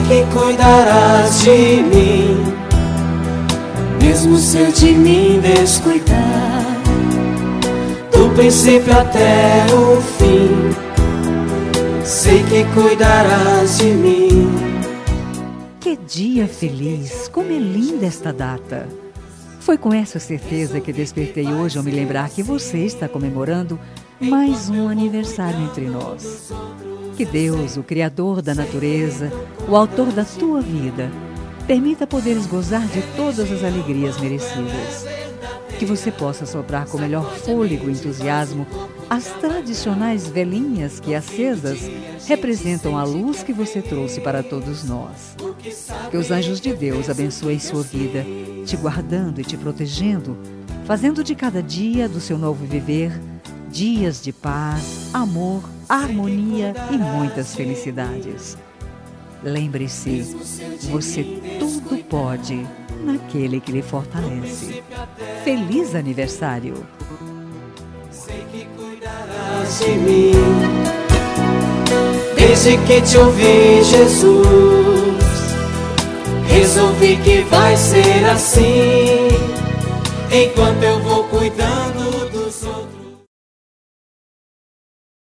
que cuidarás de mim, mesmo se eu de mim descuidar, do princípio até o fim, sei que cuidarás de mim. Que dia feliz! Como é linda esta data! Foi com essa certeza que despertei hoje ao me lembrar que você está comemorando mais um aniversário entre nós. Que Deus, o Criador da natureza, o Autor da tua vida, permita poderes gozar de todas as alegrias merecidas. Que você possa soprar com melhor fôlego e entusiasmo as tradicionais velinhas que, acesas, representam a luz que você trouxe para todos nós. Que os anjos de Deus abençoem sua vida, te guardando e te protegendo, fazendo de cada dia do seu novo viver dias de paz, amor, harmonia e muitas felicidades. Lembre-se, você tudo pode naquele que lhe fortalece. Feliz aniversário! Sei que cuidarás de mim, desde que te ouvi, Jesus, resolvi que vai ser assim, enquanto eu vou cuidando dos outros.